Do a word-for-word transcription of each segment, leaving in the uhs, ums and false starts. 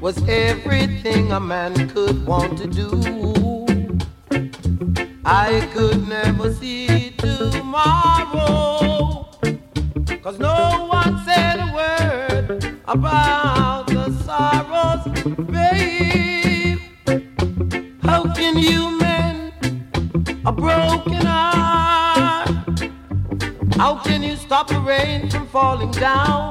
was everything a man could want to do. I could never see tomorrow, 'cause no one said a word about the sorrows, babe. How can you mend a broken heart? How can you stop the rain from falling down?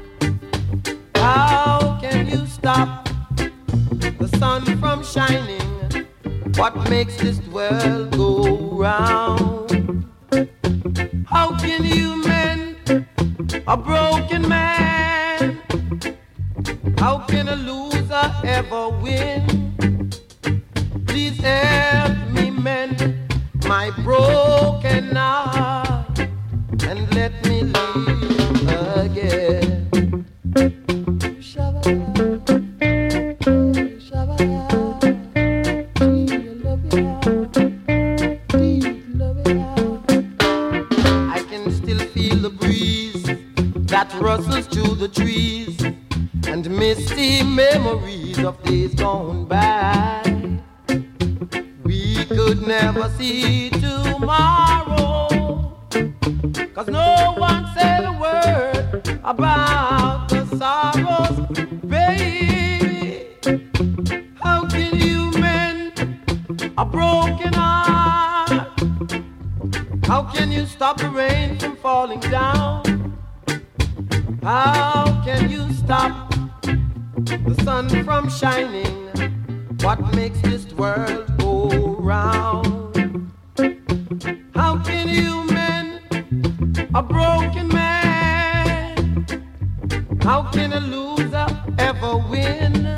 How can you stop the sun from shining? What makes this world go round? How can you mend a broken man? How can a loser ever win? Please help me mend my broken heart and let me live again. I can still feel the breeze that rustles through the trees and misty memories of days gone by. We could never see tomorrow, 'cause no one said a word about the sorrows, baby. How can you mend a broken heart? How can you stop the rain from falling down? How can you stop the sun from shining? What makes this world go round? How can you mend a broken